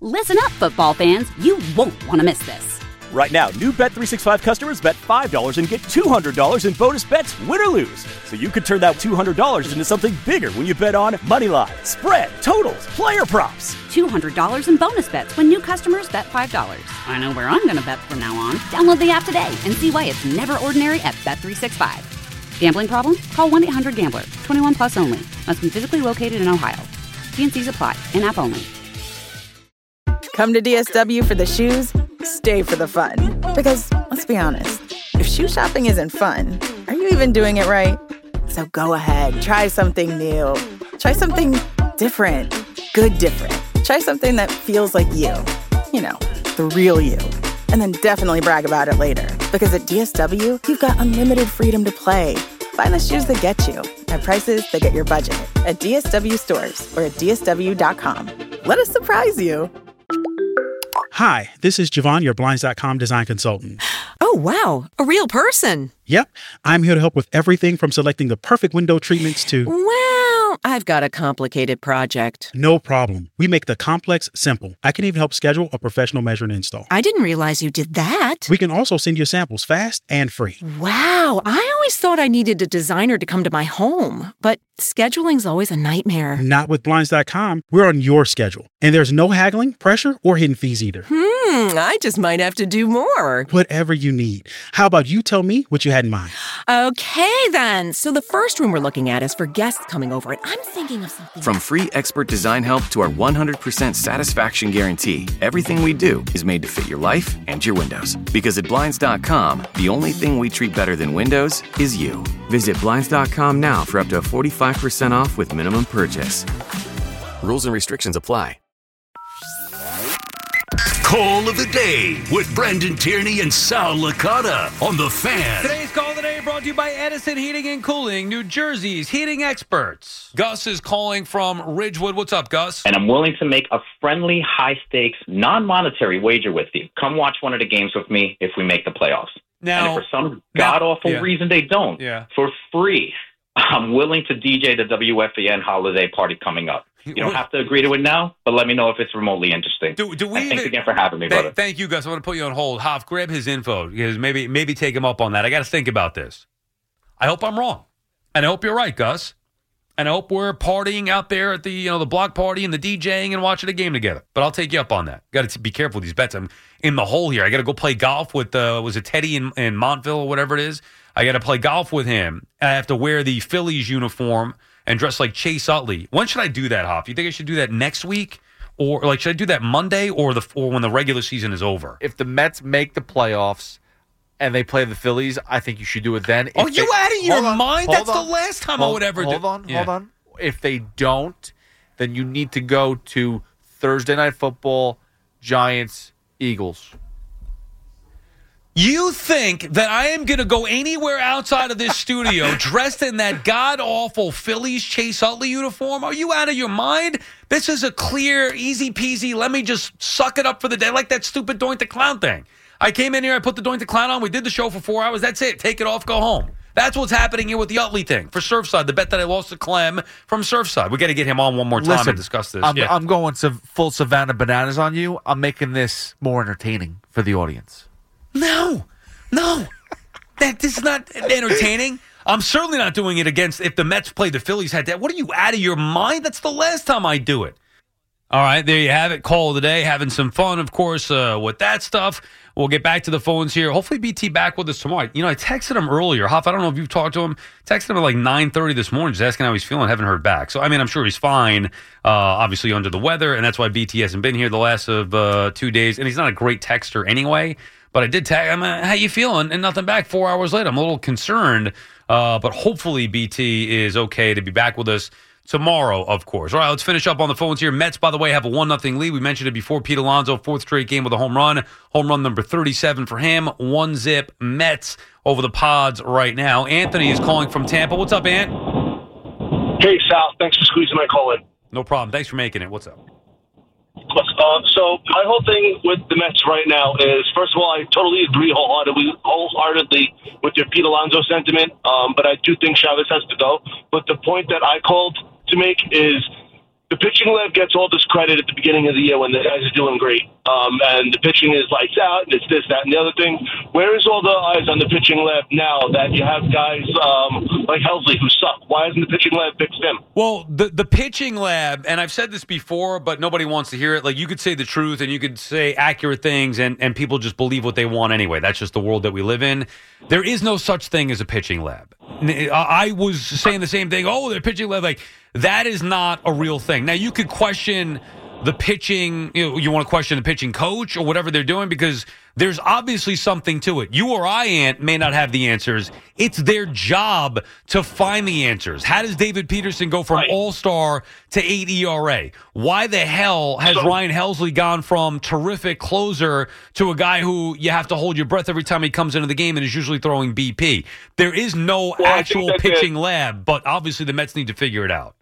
Listen up, football fans. You won't want to miss this. Right now, new Bet365 customers bet $5 and get $200 in bonus bets, win or lose. So you could turn that $200 into something bigger when you bet on money line, spread, totals, player props. $200 in bonus bets when new customers bet $5. I know where I'm going to bet from now on. Download the app today and see why it's never ordinary at Bet365. Gambling problem? Call 1-800-GAMBLER. 21 plus only. Must be physically located in Ohio. T&Cs apply. In-app only. Come to DSW for the shoes, stay for the fun. Because, let's be honest, if shoe shopping isn't fun, are you even doing it right? So go ahead, try something new. Try something different. Good different. Try something that feels like you. You know, the real you. And then definitely brag about it later. Because at DSW, you've got unlimited freedom to play. Find the shoes that get you at prices that get your budget at DSW stores or at DSW.com. Let us surprise you. Hi, this is Javon, your Blinds.com design consultant. Oh, wow. A real person. Yep. I'm here to help with everything from selecting the perfect window treatments to... Well, I've got a complicated project. No problem. We make the complex simple. I can even help schedule a professional measure and install. I didn't realize you did that. We can also send you samples fast and free. Wow. I always thought I needed a designer to come to my home, but scheduling's always a nightmare. Not with Blinds.com. We're on your schedule. And there's no haggling, pressure, or hidden fees either. I just might have to do more. Whatever you need. How about you tell me what you had in mind? Okay, then. So the first room we're looking at is for guests coming over, and I'm thinking of something... From free expert design help to our 100% satisfaction guarantee, everything we do is made to fit your life and your windows. Because at Blinds.com, the only thing we treat better than windows is you. Visit Blinds.com now for up to 45% off with minimum purchase. Rules and restrictions apply. Call of the Day with Brendan Tierney and Sal Licata on The Fan. Today's Call of the Day brought to you by Edison Heating and Cooling, New Jersey's heating experts. Gus is calling from Ridgewood. What's up, Gus? And I'm willing to make a friendly, high-stakes, non-monetary wager with you. Come watch one of the games with me if we make the playoffs. Now, and if for some god-awful reason they don't, for free, I'm willing to DJ the WFAN holiday party coming up. You don't have to agree to it now, but let me know if it's remotely interesting. Thanks again for having me, brother. Thank you, Gus. I want to put you on hold. Hoff, grab his info, because maybe take him up on that. I got to think about this. I hope I'm wrong. And I hope you're right, Gus. And I hope we're partying out there at the the block party and the DJing and watching a game together. But I'll take you up on that. Got to be careful with these bets. I'm in the hole here. I got to go play golf with, was it Teddy in Montville or whatever it is? I got to play golf with him. I have to wear the Phillies uniform and dress like Chase Utley. When should I do that, Hoff? You think I should do that next week? Or should I do that Monday or when the regular season is over? If the Mets make the playoffs and they play the Phillies, I think you should do it then. Are you out of your mind? That's the last time I would ever do. Hold on. If they don't, then you need to go to Thursday Night Football, Giants, Eagles. You think that I am going to go anywhere outside of this studio dressed in that god-awful Phillies Chase Utley uniform? Are you out of your mind? This is a clear, easy peasy, let me just suck it up for the day, like that stupid Doink the Clown thing. I came in here, I put the Doink the Clown on, we did the show for 4 hours, that's it. Take it off, go home. That's what's happening here with the Utley thing for Surfside, the bet that I lost to Clem from Surfside. We got to get him on one more time and discuss this. I'm going full Savannah Bananas on you. I'm making this more entertaining for the audience. No. This is not entertaining. I'm certainly not doing it if the Mets play the Phillies. What are you, out of your mind? That's the last time I do it. All right, there you have it. Call of the day. Having some fun, of course, with that stuff. We'll get back to the phones here. Hopefully BT back with us tomorrow. I texted him earlier. Hoff, I don't know if you've talked to him. Texted him at like 9:30 this morning, just asking how he's feeling. Haven't heard back. So, I'm sure he's fine, obviously under the weather, and that's why BT hasn't been here the last of 2 days. And he's not a great texter anyway. But I did tag him, how you feeling? And nothing back 4 hours later. I'm a little concerned, but hopefully BT is okay to be back with us tomorrow, of course. All right, let's finish up on the phones here. Mets, by the way, have a 1-0 lead. We mentioned it before. Pete Alonso, fourth straight game with a home run. Home run number 37 for him. 1-0 Mets over the Pods right now. Anthony is calling from Tampa. What's up, Ant? Hey, Sal. Thanks for squeezing my call in. No problem. Thanks for making it. What's up? So my whole thing with the Mets right now is, first of all, I totally agree wholeheartedly with your Pete Alonso sentiment, but I do think Chavez has to go. But the point that I called to make is the pitching lab gets all this credit at the beginning of the year when the guys are doing great. And the pitching is lights out, and it's this, that, and the other thing. Where is all the eyes on the pitching lab now that you have guys like Helsley who suck? Why hasn't the pitching lab fixed him? Well, the pitching lab, and I've said this before, but nobody wants to hear it. Like, you could say the truth and you could say accurate things, and people just believe what they want anyway. That's just the world that we live in. There is no such thing as a pitching lab. I was saying the same thing. Oh, the pitching lab, like, that is not a real thing. Now, you could question the pitching, you want to question the pitching coach or whatever they're doing, because there's obviously something to it. You or I may not have the answers. It's their job to find the answers. How does David Peterson go from all-star to 8 ERA? Why the hell has Ryan Helsley gone from terrific closer to a guy who you have to hold your breath every time he comes into the game and is usually throwing BP? There is no actual pitching lab, but obviously the Mets need to figure it out.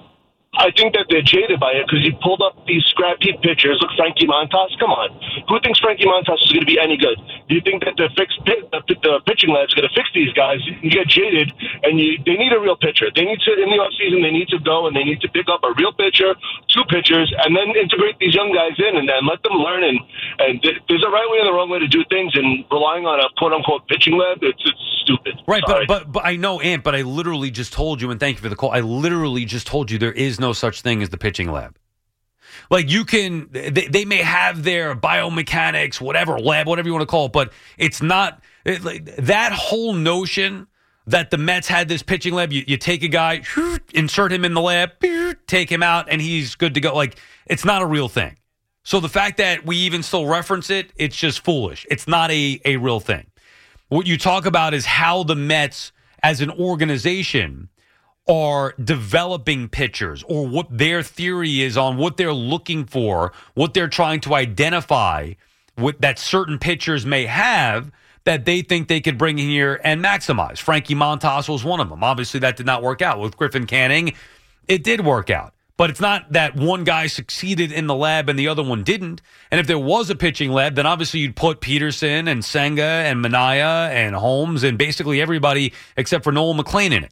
I think that they're jaded by it because you pulled up these scrap heap pitchers. Look, Frankie Montas, come on. Who thinks Frankie Montas is going to be any good? Do you think that the pitching lab's going to fix these guys? You get jaded, and they need a real pitcher. They need to, in the offseason, they need to go and they need to pick up a real pitcher, 2 pitchers, and then integrate these young guys in and then let them learn. And there's a right way and the wrong way to do things, and relying on a quote-unquote pitching lab, it's stupid. Right, but I know, Ant, but I literally just told you, and thank you for the call, I literally just told you there is no such thing as the pitching lab. Like, you can, they may have their biomechanics, whatever, lab, whatever you want to call it, but it's not, that whole notion that the Mets had this pitching lab, you take a guy, insert him in the lab, take him out, and he's good to go. Like, it's not a real thing. So the fact that we even still reference it, it's just foolish. It's not a real thing. What you talk about is how the Mets, as an organization, are developing pitchers, or what their theory is on what they're looking for, what they're trying to identify that certain pitchers may have that they think they could bring in here and maximize. Frankie Montas was one of them. Obviously, that did not work out. With Griffin Canning, it did work out. But it's not that one guy succeeded in the lab and the other one didn't. And if there was a pitching lab, then obviously you'd put Peterson and Senga and Minaya and Holmes and basically everybody except for Noel McLean in it.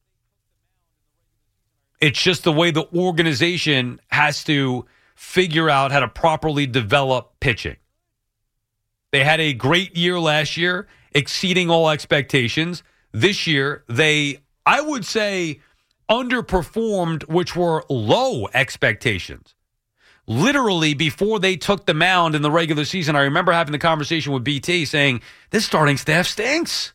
It's just the way the organization has to figure out how to properly develop pitching. They had a great year last year, exceeding all expectations. This year, they, I would say, underperformed, which were low expectations. Literally, before they took the mound in the regular season, I remember having the conversation with BT saying, this starting staff stinks.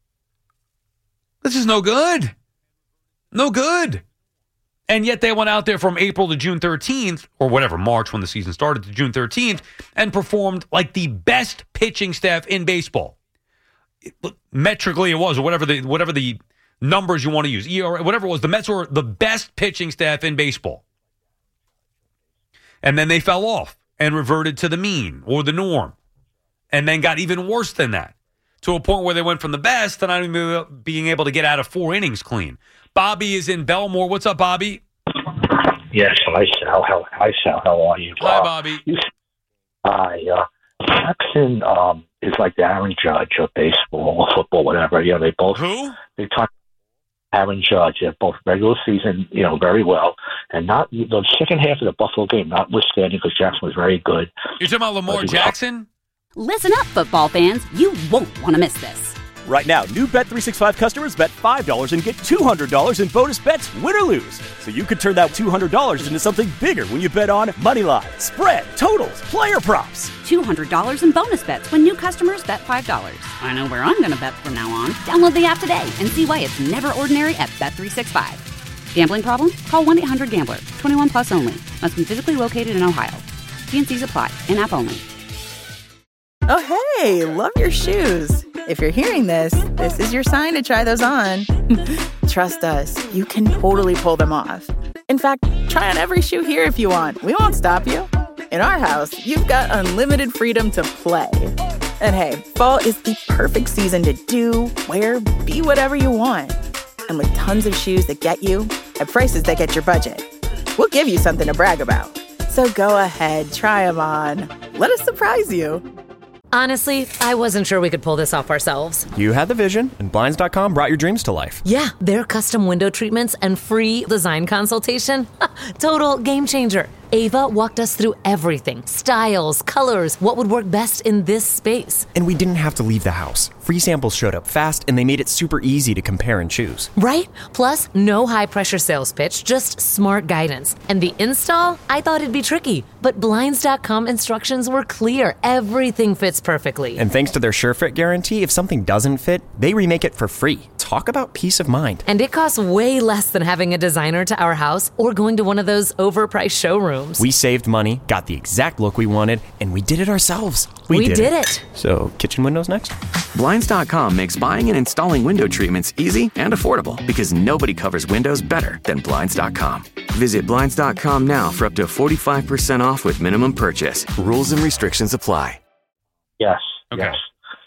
This is no good. No good. And yet they went out there from April to June 13th, or whatever, March when the season started, to June 13th, and performed like the best pitching staff in baseball. Metrically it was, or whatever the numbers you want to use, ERA, whatever it was, the Mets were the best pitching staff in baseball. And then they fell off and reverted to the mean or the norm. And then got even worse than that, to a point where they went from the best to not even being able to get out of 4 innings clean. Bobby is in Belmore. What's up, Bobby? Yes, hi, Sal. How are you? Hi, Bobby. Hi. Jackson is like the Aaron Judge of baseball or football, whatever. Yeah, they both. Who? They talk Aaron Judge. They're both regular season, very well, and not the second half of the Buffalo game, notwithstanding, because Jackson was very good. You're talking about Lamar Jackson? Listen up, football fans. You won't want to miss this. Right now, new Bet365 customers bet $5 and get $200 in bonus bets, win or lose. So you could turn that $200 into something bigger when you bet on Moneyline, spread, totals, player props. $200 in bonus bets when new customers bet $5. I know where I'm going to bet from now on. Download the app today and see why it's never ordinary at Bet365. Gambling problem? Call 1-800-GAMBLER. 21 plus only. Must be physically located in Ohio. T&Cs apply. In-app only. Oh, hey, love your shoes. If you're hearing this, this is your sign to try those on. Trust us, you can totally pull them off. In fact, try on every shoe here if you want. We won't stop you. In our house, you've got unlimited freedom to play. And hey, fall is the perfect season to do, wear, be whatever you want. And with tons of shoes that get you, at prices that get your budget, we'll give you something to brag about. So go ahead, try them on. Let us surprise you. Honestly, I wasn't sure we could pull this off ourselves. You had the vision, and Blinds.com brought your dreams to life. Yeah, their custom window treatments and free design consultation. Total game changer. Ava walked us through everything. Styles, colors, what would work best in this space. And we didn't have to leave the house. Free samples showed up fast, and they made it super easy to compare and choose. Right? Plus, no high-pressure sales pitch, just smart guidance. And the install? I thought it'd be tricky, but Blinds.com instructions were clear. Everything fits perfectly. And thanks to their SureFit guarantee, if something doesn't fit, they remake it for free. Talk about peace of mind. And it costs way less than having a designer to our house or going to one of those overpriced showrooms. We saved money, got the exact look we wanted, and we did it ourselves. We did it. So, kitchen windows next? Blinds.com makes buying and installing window treatments easy and affordable because nobody covers windows better than Blinds.com. Visit Blinds.com now for up to 45% off with minimum purchase. Rules and restrictions apply. Yes. Okay. Yes.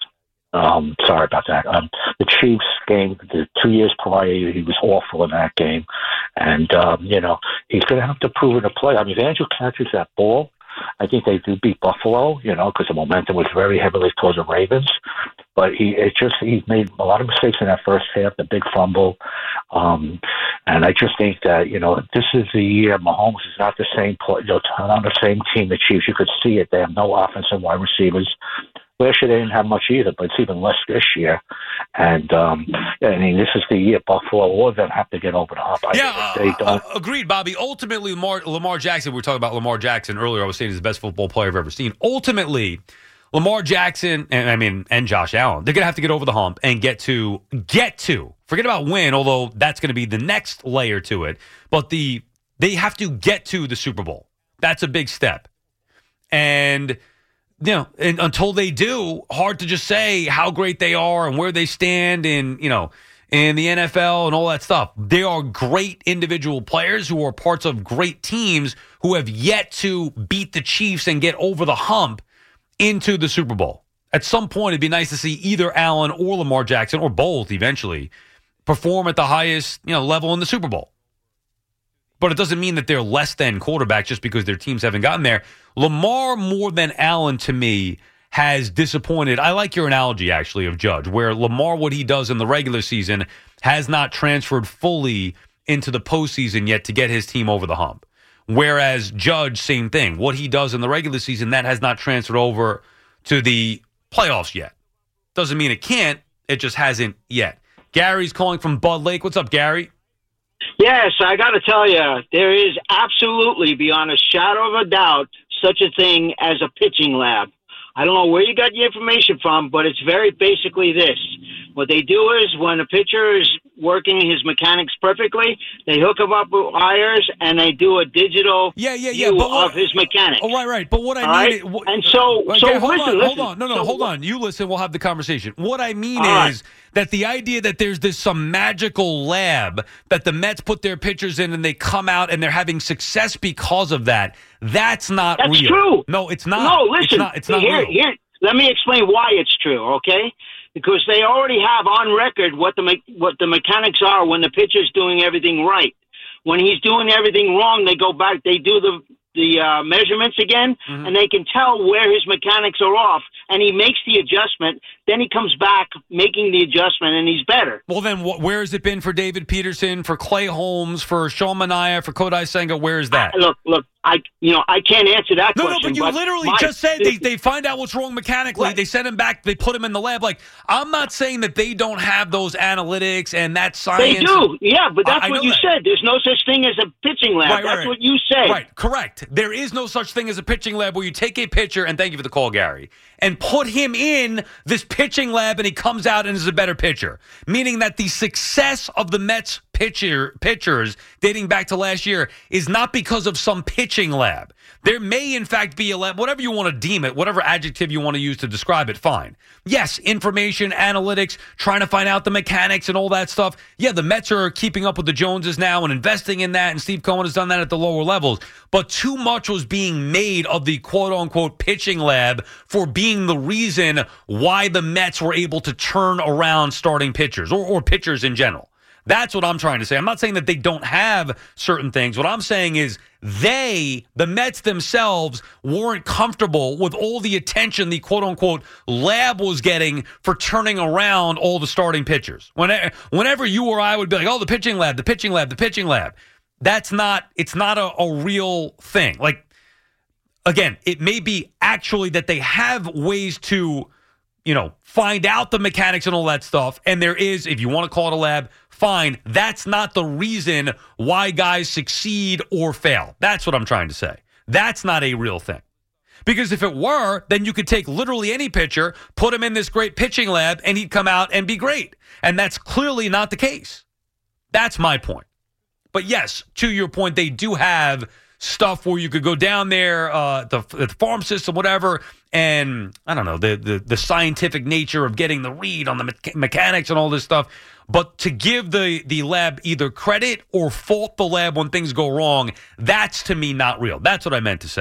Sorry about that. The Chiefs game, the 2 years prior, he was awful in that game. And, he's going to have to prove it to play. I mean, if Andrew catches that ball, I think they do beat Buffalo, because the momentum was very heavily towards the Ravens. But he made a lot of mistakes in that first half, the big fumble. And I just think that, this is the year Mahomes is not the same on the same team, the Chiefs. You could see it. They have no offensive wide receivers. Last year they didn't have much either, but it's even less this year. And this is the year Buffalo, all of them have to get over the hump. They don't. Agreed, Bobby. Ultimately, Lamar Jackson, we were talking about Lamar Jackson earlier. I was saying he's the best football player I've ever seen. Ultimately, Lamar Jackson and Josh Allen, they're going to have to get over the hump and get to. Forget about win, although that's going to be the next layer to it. But they have to get to the Super Bowl. That's a big step. And and until they do, hard to just say how great they are and where they stand in the NFL and all that stuff. They are great individual players who are parts of great teams who have yet to beat the Chiefs and get over the hump into the Super Bowl. At some point, it'd be nice to see either Allen or Lamar Jackson, or both eventually, perform at the highest level in the Super Bowl. But it doesn't mean that they're less than quarterbacks just because their teams haven't gotten there. Lamar, more than Allen, to me, has disappointed. I like your analogy, actually, of Judge, where Lamar, what he does in the regular season, has not transferred fully into the postseason yet to get his team over the hump. Whereas Judge, same thing. What he does in the regular season, that has not transferred over to the playoffs yet. Doesn't mean it can't. It just hasn't yet. Gary's calling from Bud Lake. What's up, Gary? Yes, I got to tell you, there is absolutely, beyond a shadow of a doubt, such a thing as a pitching lab. I don't know where you got your information from, but it's very basically this. What they do is when a pitcher is working his mechanics perfectly, they hook him up with wires and they do a digital view of his mechanics. Oh, right. But what I mean... And so hold on. Hold on. You listen, we'll have the conversation. What I mean is that the idea that there's some magical lab that the Mets put their pitchers in and they come out and they're having success because of that, that's not real. That's true. No, it's not. No, listen. It's not real. Here, let me explain why it's true, okay? Because they already have on record what the mechanics are when the pitcher's doing everything right. When he's doing everything wrong, they go back, they do the measurements again, and they can tell where his mechanics are off, and he makes the adjustment. Then he comes back making the adjustment, and he's better. Well, then where has it been for David Peterson, for Clay Holmes, for Sean Manaea, for Kodai Senga? Where is that? Look, I can't answer that question. No, but you literally just said they find out what's wrong mechanically. Right. They send him back. They put him in the lab. Like, I'm not saying that they don't have those analytics and that science. They do, yeah, but that's what you said. There's no such thing as a pitching lab. That's what you said. Right, correct. There is no such thing as a pitching lab where you take a pitcher, and thank you for the call, Gary, and put him in this pitching lab and he comes out and is a better pitcher. Meaning that the success of the Mets pitchers dating back to last year is not because of some pitching lab. There may, in fact, be a lab, whatever you want to deem it, whatever adjective you want to use to describe it, fine. Yes, information, analytics, trying to find out the mechanics and all that stuff. Yeah, the Mets are keeping up with the Joneses now and investing in that, and Steve Cohen has done that at the lower levels. But too much was being made of the quote-unquote pitching lab for being the reason why the Mets were able to turn around starting pitchers or pitchers in general. That's what I'm trying to say. I'm not saying that they don't have certain things. What I'm saying is the Mets themselves, weren't comfortable with all the attention the quote-unquote lab was getting for turning around all the starting pitchers. Whenever you or I would be like, oh, the pitching lab. It's not a real thing. Like, again, it may be actually that they have ways to, find out the mechanics and all that stuff. And there is, if you want to call it a lab, fine. That's not the reason why guys succeed or fail. That's what I'm trying to say. That's not a real thing. Because if it were, then you could take literally any pitcher, put him in this great pitching lab, and he'd come out and be great. And that's clearly not the case. That's my point. But yes, to your point, they do have stuff where you could go down there, the farm system, whatever, and I don't know, the scientific nature of getting the read on the mechanics and all this stuff. But to give the lab either credit or fault the lab when things go wrong, that's to me not real. That's what I meant to say.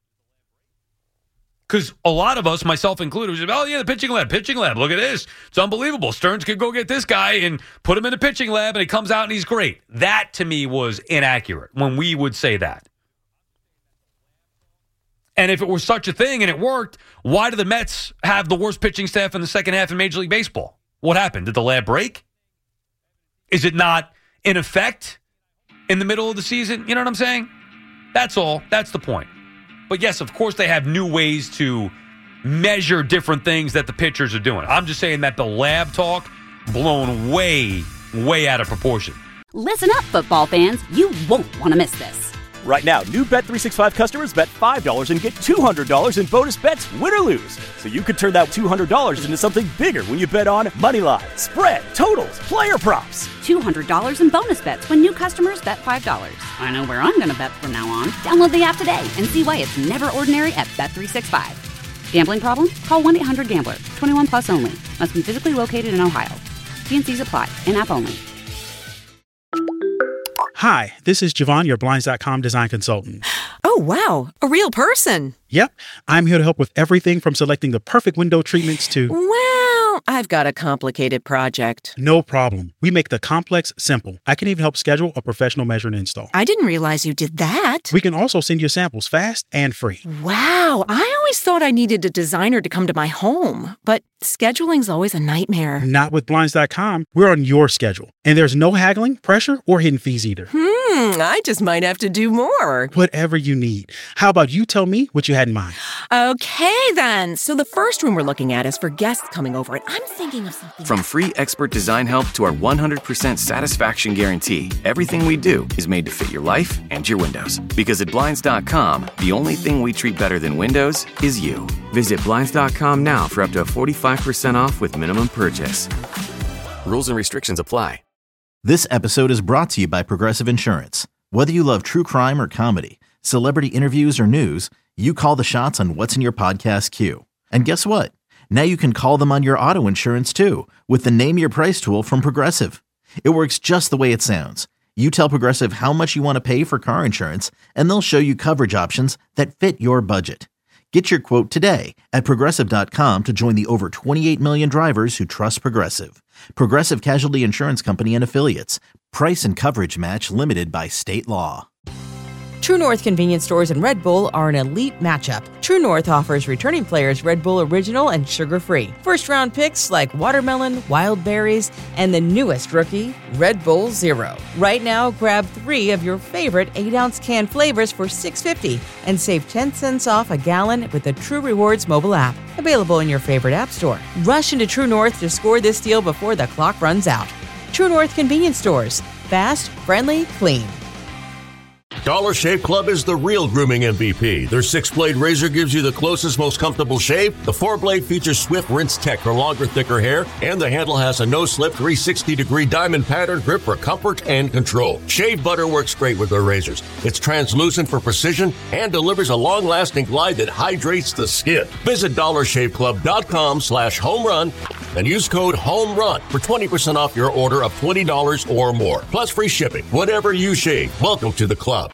Because a lot of us, myself included, was like, oh, yeah, the pitching lab. Look at this. It's unbelievable. Stearns could go get this guy and put him in the pitching lab, and he comes out and he's great. That, to me, was inaccurate when we would say that. And if it were such a thing and it worked, why do the Mets have the worst pitching staff in the second half of Major League Baseball? What happened? Did the lab break? Is it not in effect in the middle of the season? You know what I'm saying? That's all. That's the point. But yes, of course, they have new ways to measure different things that the pitchers are doing. I'm just saying that the lab talk blown way, way out of proportion. Listen up, football fans. You won't want to miss this. Right now, new Bet365 customers bet $5 and get $200 in bonus bets, win or lose. So you could turn that $200 into something bigger when you bet on Moneyline, spread, totals, player props. $200 in bonus bets when new customers bet $5. I know where I'm going to bet from now on. Download the app today and see why it's never ordinary at Bet365. Gambling problem? Call 1-800-GAMBLER. 21 plus only. Must be physically located in Ohio. T&Cs apply. In-app only. Hi, this is Javon, your Blinds.com design consultant. Oh, wow. A real person. Yep. I'm here to help with everything from selecting the perfect window treatments to... Well, I've got a complicated project. No problem. We make the complex simple. I can even help schedule a professional measure and install. I didn't realize you did that. We can also send you samples fast and free. Wow. I always thought I needed a designer to come to my home, but scheduling's always a nightmare. Not with Blinds.com. We're on your schedule. And there's no haggling, pressure, or hidden fees either. I just might have to do more. Whatever you need. How about you tell me what you had in mind? Okay, then. So the first room we're looking at is for guests coming over, and I'm thinking of something. From free expert design help to our 100% satisfaction guarantee, everything we do is made to fit your life and your windows. Because at Blinds.com, the only thing we treat better than windows is you. Visit Blinds.com now for up to 45% off with minimum purchase. Rules and restrictions apply. This episode is brought to you by Progressive Insurance. Whether you love true crime or comedy, celebrity interviews or news, you call the shots on what's in your podcast queue. And guess what? Now you can call them on your auto insurance too with the Name Your Price tool from Progressive. It works just the way it sounds. You tell Progressive how much you want to pay for car insurance, and they'll show you coverage options that fit your budget. Get your quote today at Progressive.com to join the over 28 million drivers who trust Progressive. Progressive Casualty Insurance Company and Affiliates. Price and coverage match limited by state law. True North convenience stores and Red Bull are an elite matchup. True North offers returning players Red Bull Original and sugar-free. First-round picks like watermelon, wild berries, and the newest rookie, Red Bull Zero. Right now, grab 3 of your favorite 8-ounce can flavors for $6.50 and save 10 cents off a gallon with the True Rewards mobile app. Available in your favorite app store. Rush into True North to score this deal before the clock runs out. True North convenience stores. Fast, friendly, clean. Dollar Shave Club is the real grooming MVP. Their 6-blade razor gives you the closest, most comfortable shave. The 4-blade features swift rinse tech for longer, thicker hair. And the handle has a no-slip 360-degree diamond pattern grip for comfort and control. Shave butter works great with their razors. It's translucent for precision and delivers a long-lasting glide that hydrates the skin. Visit DollarShaveClub.com/homerun and use code HOMERUN for 20% off your order of $20 or more. Plus free shipping. Whatever you shave, welcome to the club.